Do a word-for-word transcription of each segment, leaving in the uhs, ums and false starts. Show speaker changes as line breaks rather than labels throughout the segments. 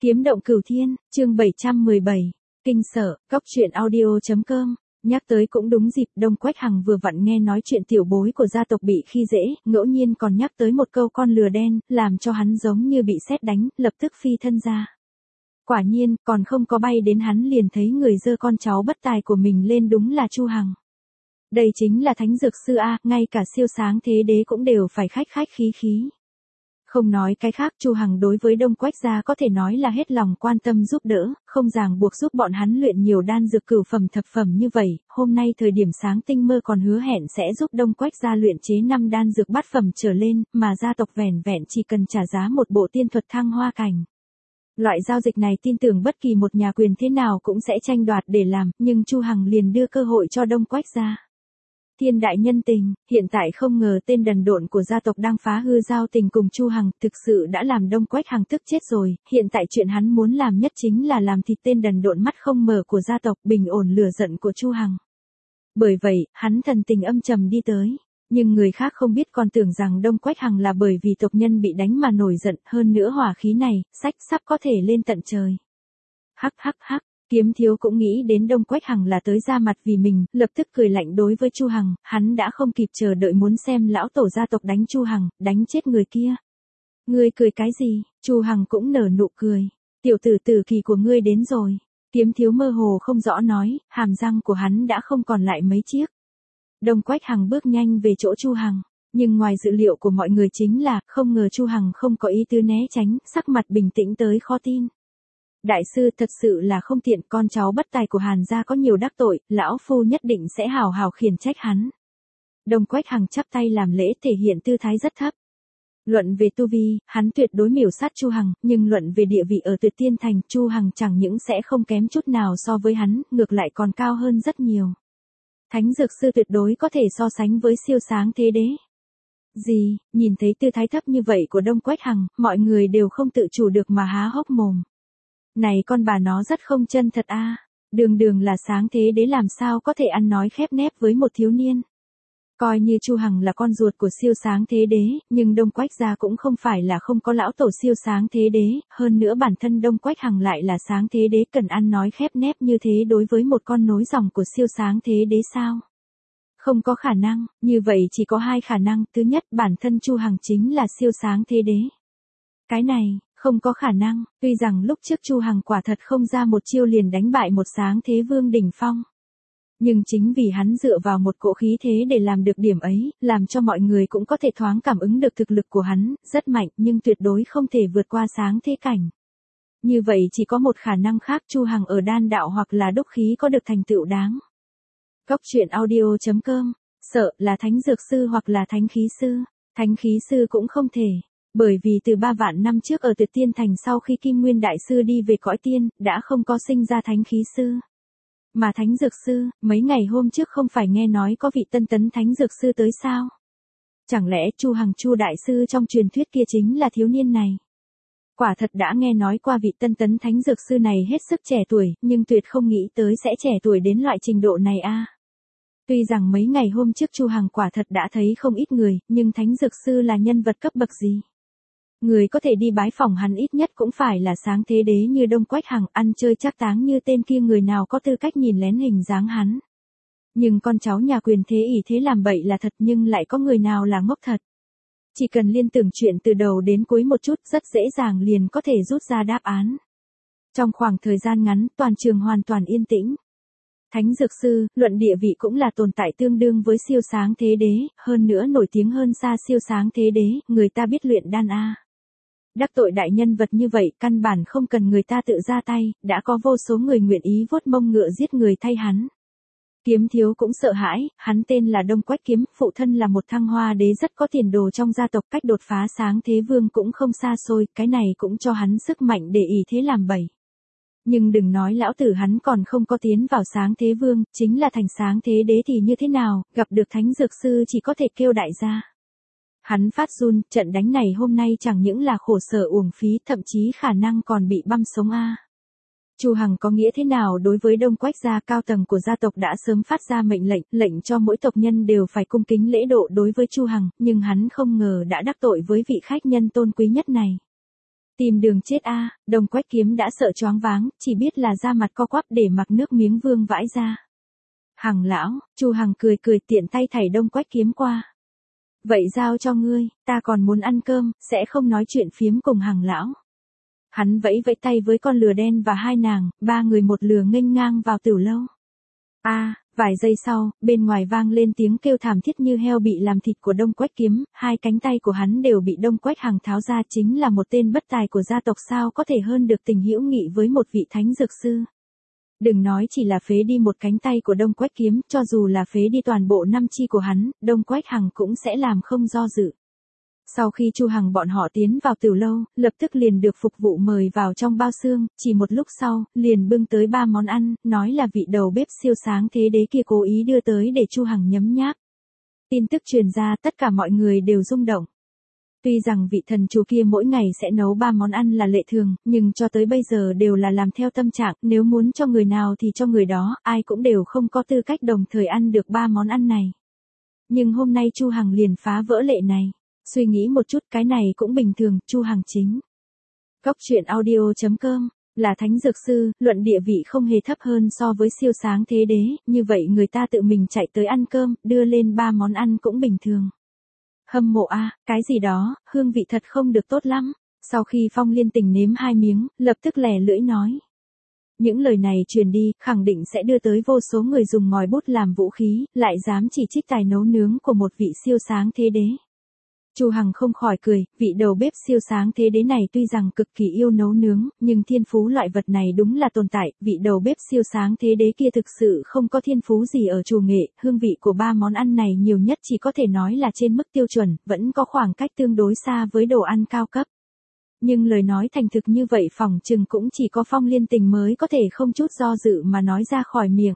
Kiếm động cửu thiên, chương bảy trăm mười bảy, kinh sở, góc truyện audio.com. Nhắc tới cũng đúng dịp, Đông Quách Hằng vừa vặn nghe nói chuyện tiểu bối của gia tộc bị khi dễ, ngẫu nhiên còn nhắc tới một câu con lừa đen, làm cho hắn giống như bị sét đánh, lập tức phi thân ra. Quả nhiên, còn không có bay đến hắn liền thấy người giơ con cháu bất tài của mình lên, đúng là Chu Hằng. Đây chính là thánh dược sư a, ngay cả siêu sáng thế đế cũng đều phải khách khách khí khí. Không nói cái khác, Chu Hằng đối với Đông Quách gia có thể nói là hết lòng quan tâm giúp đỡ, không ràng buộc giúp bọn hắn luyện nhiều đan dược cửu phẩm thập phẩm như vậy, hôm nay thời điểm sáng tinh mơ còn hứa hẹn sẽ giúp Đông Quách gia luyện chế năm đan dược bát phẩm trở lên, mà gia tộc vẻn vẹn chỉ cần trả giá một bộ tiên thuật thăng hoa cảnh. Loại giao dịch này tin tưởng bất kỳ một nhà quyền thế nào cũng sẽ tranh đoạt để làm, nhưng Chu Hằng liền đưa cơ hội cho Đông Quách gia. Thiên đại nhân tình, hiện tại không ngờ tên đần độn của gia tộc đang phá hư giao tình cùng Chu Hằng, thực sự đã làm Đông Quách Hằng tức chết rồi, hiện tại chuyện hắn muốn làm nhất chính là làm thịt tên đần độn mắt không mở của gia tộc, bình ổn lửa giận của Chu Hằng. Bởi vậy, hắn thần tình âm trầm đi tới, nhưng người khác không biết còn tưởng rằng Đông Quách Hằng là bởi vì tộc nhân bị đánh mà nổi giận, hơn nữa hỏa khí này, sách sắp có thể lên tận trời. Hắc hắc hắc. Kiếm thiếu cũng nghĩ đến Đông Quách Hằng là tới ra mặt vì mình, lập tức cười lạnh đối với Chu Hằng, hắn đã không kịp chờ đợi muốn xem lão tổ gia tộc đánh Chu Hằng, đánh chết người kia. Ngươi cười cái gì? Chu Hằng cũng nở nụ cười. Tiểu tử tử kỳ của ngươi đến rồi. Kiếm thiếu mơ hồ không rõ nói, hàm răng của hắn đã không còn lại mấy chiếc. Đông Quách Hằng bước nhanh về chỗ Chu Hằng, nhưng ngoài dự liệu của mọi người chính là, không ngờ Chu Hằng không có ý tư né tránh, sắc mặt bình tĩnh tới khó tin. Đại sư, thật sự là không tiện, con cháu bất tài của Hàn gia có nhiều đắc tội, lão phu nhất định sẽ hào hào khiển trách hắn. Đông Quách Hằng chắp tay làm lễ, thể hiện tư thái rất thấp. Luận về tu vi, hắn tuyệt đối miểu sát Chu Hằng, nhưng luận về địa vị ở Tuyệt Tiên Thành, Chu Hằng chẳng những sẽ không kém chút nào so với hắn, ngược lại còn cao hơn rất nhiều. Thánh dược sư tuyệt đối có thể so sánh với siêu sáng thế đế. Gì, nhìn thấy tư thái thấp như vậy của Đông Quách Hằng, mọi người đều không tự chủ được mà há hốc mồm. Này con bà nó rất không chân thật a, à. Đường đường là sáng thế đế làm sao có thể ăn nói khép nép với một thiếu niên. Coi như Chu Hằng là con ruột của siêu sáng thế đế, nhưng Đông Quách gia cũng không phải là không có lão tổ siêu sáng thế đế, hơn nữa bản thân Đông Quách Hằng lại là sáng thế đế, cần ăn nói khép nép như thế đối với một con nối dòng của siêu sáng thế đế sao? Không có khả năng, như vậy chỉ có hai khả năng, thứ nhất bản thân Chu Hằng chính là siêu sáng thế đế. Cái này không có khả năng, tuy rằng lúc trước Chu Hằng quả thật không ra một chiêu liền đánh bại một sáng thế vương đỉnh phong. Nhưng chính vì hắn dựa vào một cỗ khí thế để làm được điểm ấy, làm cho mọi người cũng có thể thoáng cảm ứng được thực lực của hắn, rất mạnh nhưng tuyệt đối không thể vượt qua sáng thế cảnh. Như vậy chỉ có một khả năng khác, Chu Hằng ở đan đạo hoặc là đúc khí có được thành tựu đáng. Góc truyện audio.com, sợ là thánh dược sư hoặc là thánh khí sư, thánh khí sư cũng không thể. Bởi vì từ ba vạn năm trước ở Tuyệt Tiên Thành sau khi Kim Nguyên Đại Sư đi về cõi tiên, đã không có sinh ra thánh khí sư. Mà thánh dược sư, mấy ngày hôm trước không phải nghe nói có vị tân tấn thánh dược sư tới sao? Chẳng lẽ Chu Hằng Chu Đại Sư trong truyền thuyết kia chính là thiếu niên này? Quả thật đã nghe nói qua vị tân tấn thánh dược sư này hết sức trẻ tuổi, nhưng tuyệt không nghĩ tới sẽ trẻ tuổi đến loại trình độ này a. À. Tuy rằng mấy ngày hôm trước Chu Hằng quả thật đã thấy không ít người, nhưng thánh dược sư là nhân vật cấp bậc gì? Người có thể đi bái phỏng hắn ít nhất cũng phải là sáng thế đế như Đông Quách Hằng, ăn chơi trác táng như tên kia, người nào có tư cách nhìn lén hình dáng hắn. Nhưng con cháu nhà quyền thế ỷ thế làm bậy là thật, nhưng lại có người nào là ngốc thật. Chỉ cần liên tưởng chuyện từ đầu đến cuối một chút, rất dễ dàng liền có thể rút ra đáp án. Trong khoảng thời gian ngắn, toàn trường hoàn toàn yên tĩnh. Thánh dược sư, luận địa vị cũng là tồn tại tương đương với siêu sáng thế đế, hơn nữa nổi tiếng hơn xa siêu sáng thế đế, người ta biết luyện đan a. Đắc tội đại nhân vật như vậy, căn bản không cần người ta tự ra tay, đã có vô số người nguyện ý vuốt mông ngựa giết người thay hắn. Kiếm thiếu cũng sợ hãi, hắn tên là Đông Quách Kiếm, phụ thân là một thăng hoa đế rất có tiền đồ trong gia tộc, cách đột phá sáng thế vương cũng không xa xôi, cái này cũng cho hắn sức mạnh để ỷ thế làm bậy. Nhưng đừng nói lão tử hắn còn không có tiến vào sáng thế vương, chính là thành sáng thế đế thì như thế nào, gặp được thánh dược sư chỉ có thể kêu đại gia. Hắn phát run, trận đánh này hôm nay chẳng những là khổ sở uổng phí, thậm chí khả năng còn bị băm sống a. Chu Hằng có nghĩa thế nào đối với Đông Quách gia, cao tầng của gia tộc đã sớm phát ra mệnh lệnh, lệnh cho mỗi tộc nhân đều phải cung kính lễ độ đối với Chu Hằng, nhưng hắn không ngờ đã đắc tội với vị khách nhân tôn quý nhất này. Tìm đường chết a, Đông Quách Kiếm đã sợ choáng váng, chỉ biết là ra mặt co quắp để mặc nước miếng vương vãi ra. Hằng lão, Chu Hằng cười cười tiện tay thảy Đông Quách Kiếm qua. Vậy giao cho ngươi, ta còn muốn ăn cơm, sẽ không nói chuyện phiếm cùng Hằng lão. Hắn vẫy vẫy tay với con lừa đen và hai nàng, ba người một lừa nghênh ngang vào tiểu lâu. A, à, vài giây sau, bên ngoài vang lên tiếng kêu thảm thiết như heo bị làm thịt của Đông Quách Kiếm, hai cánh tay của hắn đều bị Đông Quách Hằng tháo ra, chính là một tên bất tài của gia tộc, sao có thể hơn được tình hữu nghị với một vị thánh dược sư. Đừng nói chỉ là phế đi một cánh tay của Đông Quách Kiếm, cho dù là phế đi toàn bộ năm chi của hắn, Đông Quách Hằng cũng sẽ làm không do dự. Sau khi Chu Hằng bọn họ tiến vào tiểu lâu, lập tức liền được phục vụ mời vào trong bao xương, chỉ một lúc sau, liền bưng tới ba món ăn, nói là vị đầu bếp siêu sáng thế đế kia cố ý đưa tới để Chu Hằng nhấm nháp. Tin tức truyền ra, tất cả mọi người đều rung động. Tuy rằng vị thần chủ kia mỗi ngày sẽ nấu ba món ăn là lệ thường, nhưng cho tới bây giờ đều là làm theo tâm trạng, nếu muốn cho người nào thì cho người đó, ai cũng đều không có tư cách đồng thời ăn được ba món ăn này. Nhưng hôm nay Chu Hằng liền phá vỡ lệ này. Suy nghĩ một chút, cái này cũng bình thường, Chu Hằng chính. Góc truyện audio chấm com, là thánh dược sư, luận địa vị không hề thấp hơn so với siêu sáng thế đế, như vậy người ta tự mình chạy tới ăn cơm, đưa lên ba món ăn cũng bình thường. Hâm mộ a, cái gì đó, hương vị thật không được tốt lắm. Sau khi Phong Liên Tình nếm hai miếng, lập tức lè lưỡi nói. Những lời này truyền đi, khẳng định sẽ đưa tới vô số người dùng ngòi bút làm vũ khí, lại dám chỉ trích tài nấu nướng của một vị siêu sáng thế đế. Chu Hằng không khỏi cười, vị đầu bếp siêu sáng thế đế này tuy rằng cực kỳ yêu nấu nướng, nhưng thiên phú loại vật này đúng là tồn tại, vị đầu bếp siêu sáng thế đế kia thực sự không có thiên phú gì ở chủ nghệ, hương vị của ba món ăn này nhiều nhất chỉ có thể nói là trên mức tiêu chuẩn, vẫn có khoảng cách tương đối xa với đồ ăn cao cấp. Nhưng lời nói thành thực như vậy phỏng chừng cũng chỉ có Phong Liên Tình mới có thể không chút do dự mà nói ra khỏi miệng.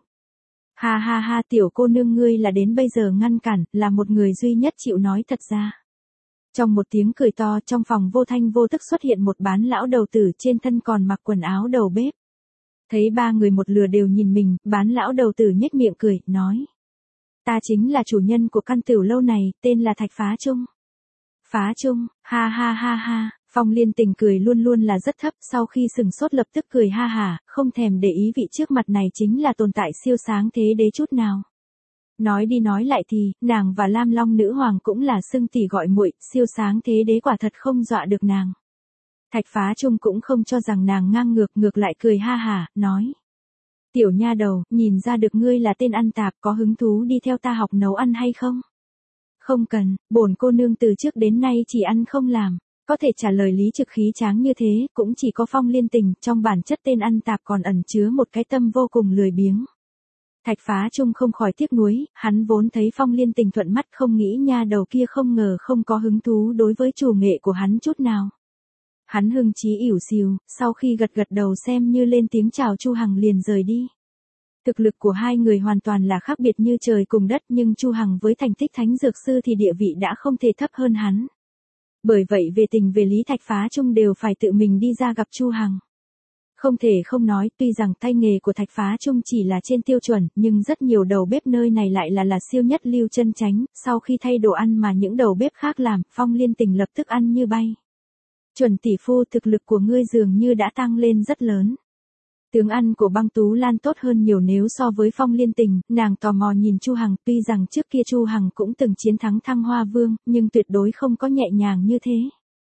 Ha ha ha, tiểu cô nương ngươi là đến bây giờ ngăn cản, là một người duy nhất chịu nói thật ra. Trong một tiếng cười to, trong phòng vô thanh vô tức xuất hiện một bán lão đầu tử, trên thân còn mặc quần áo đầu bếp. Thấy ba người một lừa đều nhìn mình, bán lão đầu tử nhếch miệng cười, nói. Ta chính là chủ nhân của căn tiểu lâu này, tên là Thạch Phá Trung. Phá Trung, ha ha ha ha, Phong Liên Tình cười luôn luôn là rất thấp, sau khi sừng sốt lập tức cười ha hả, không thèm để ý vị trước mặt này chính là tồn tại siêu sáng thế đế chút nào. Nói đi nói lại thì, nàng và Lam Long nữ hoàng cũng là xưng tỷ gọi muội, siêu sáng thế đế quả thật không dọa được nàng. Thạch Phá Trung cũng không cho rằng nàng ngang ngược, ngược lại cười ha hả, nói. Tiểu nha đầu, nhìn ra được ngươi là tên ăn tạp, có hứng thú đi theo ta học nấu ăn hay không? Không cần, bổn cô nương từ trước đến nay chỉ ăn không làm. Có thể trả lời lý trực khí tráng như thế, cũng chỉ có Phong Liên Tình, trong bản chất tên ăn tạp còn ẩn chứa một cái tâm vô cùng lười biếng. Thạch Phá Trung không khỏi tiếc nuối, hắn vốn thấy Phong Liên Tình thuận mắt, không nghĩ nha đầu kia không ngờ không có hứng thú đối với chủ nghệ của hắn chút nào. Hắn hưng chí ỉu xìu, sau khi gật gật đầu xem như lên tiếng chào Chu Hằng liền rời đi. Thực lực của hai người hoàn toàn là khác biệt như trời cùng đất, nhưng Chu Hằng với thành tích thánh dược sư thì địa vị đã không thể thấp hơn hắn. Bởi vậy về tình về lý Thạch Phá Trung đều phải tự mình đi ra gặp Chu Hằng. Không thể không nói, tuy rằng tay nghề của Thạch Phá Trung chỉ là trên tiêu chuẩn, nhưng rất nhiều đầu bếp nơi này lại là là siêu nhất lưu chân chánh, sau khi thay đồ ăn mà những đầu bếp khác làm, Phong Liên Tình lập tức ăn như bay. Chuẩn tỷ phu, thực lực của ngươi dường như đã tăng lên rất lớn. Tướng ăn của Băng Tú Lan tốt hơn nhiều nếu so với Phong Liên Tình, nàng tò mò nhìn Chu Hằng, tuy rằng trước kia Chu Hằng cũng từng chiến thắng Thăng Hoa Vương, nhưng tuyệt đối không có nhẹ nhàng như thế.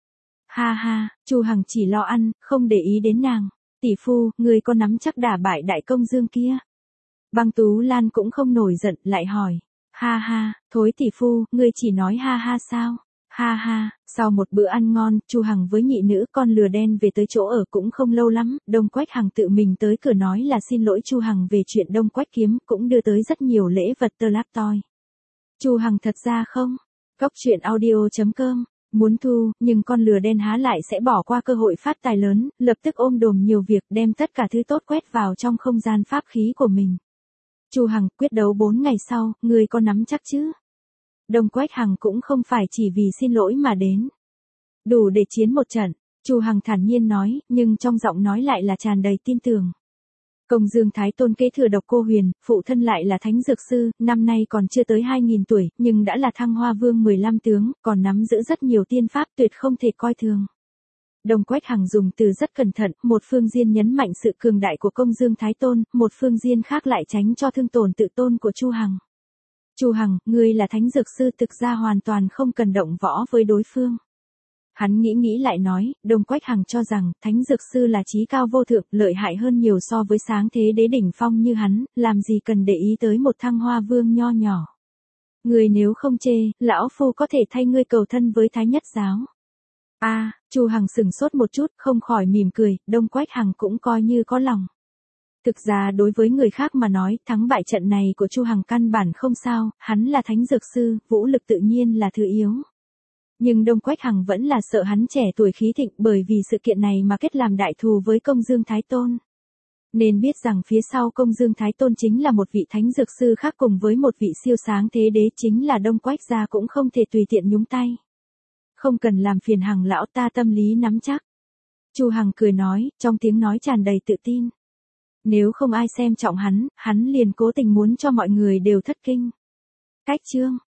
Ha ha, Chu Hằng chỉ lo ăn, không để ý đến nàng. Tỷ phu, ngươi có nắm chắc đả bại đại công dương kia? Băng Tú Lan cũng không nổi giận, lại hỏi. Ha ha, thối tỷ phu, ngươi chỉ nói ha ha sao? Ha ha, sau một bữa ăn ngon, Chu Hằng với nhị nữ con lừa đen về tới chỗ ở cũng không lâu lắm, Đông Quách Hằng tự mình tới cửa nói là xin lỗi Chu Hằng về chuyện Đông Quách Kiếm, cũng đưa tới rất nhiều lễ vật tơ láp toi. Chu Hằng thật ra không? Góc truyện audio chấm com, muốn thu, nhưng con lừa đen há lại sẽ bỏ qua cơ hội phát tài lớn, lập tức ôm đồm nhiều việc đem tất cả thứ tốt quét vào trong không gian pháp khí của mình. Chu Hằng, quyết đấu bốn ngày sau, ngươi có nắm chắc chứ? Đông Quách Hằng cũng không phải chỉ vì xin lỗi mà đến. Đủ để chiến một trận, Chu Hằng thản nhiên nói, nhưng trong giọng nói lại là tràn đầy tin tưởng. Công Dương Thái Tôn kế thừa Độc Cô Huyền, phụ thân lại là thánh dược sư, năm nay còn chưa tới hai nghìn tuổi, nhưng đã là Thăng Hoa Vương mười lăm tướng, còn nắm giữ rất nhiều tiên pháp tuyệt không thể coi thường. Đông Quách Hằng dùng từ rất cẩn thận, một phương diện nhấn mạnh sự cường đại của công dương Thái Tôn, một phương diện khác lại tránh cho thương tổn tự tôn của Chu Hằng. Chu Hằng, ngươi là thánh dược sư, thực ra hoàn toàn không cần động võ với đối phương. Hắn nghĩ nghĩ lại nói, Đông Quách Hằng cho rằng, thánh dược sư là chí cao vô thượng, lợi hại hơn nhiều so với sáng thế đế đỉnh phong như hắn, làm gì cần để ý tới một thăng hoa vương nho nhỏ. Ngươi nếu không chê, lão phu có thể thay ngươi cầu thân với Thái Nhất giáo. A, à, Chu Hằng sừng sốt một chút, không khỏi mỉm cười, Đông Quách Hằng cũng coi như có lòng. Thực ra đối với người khác mà nói, thắng bại trận này của Chu Hằng căn bản không sao, hắn là thánh dược sư, vũ lực tự nhiên là thứ yếu. Nhưng Đông Quách Hằng vẫn là sợ hắn trẻ tuổi khí thịnh, bởi vì sự kiện này mà kết làm đại thù với công dương Thái Tôn. Nên biết rằng phía sau công dương Thái Tôn chính là một vị thánh dược sư khác cùng với một vị siêu sáng thế đế, chính là Đông Quách gia cũng không thể tùy tiện nhúng tay. Không cần làm phiền Hằng lão, ta tâm lý nắm chắc. Chu Hằng cười nói, trong tiếng nói tràn đầy tự tin. Nếu không ai xem trọng hắn, hắn liền cố tình muốn cho mọi người đều thất kinh. Cách chương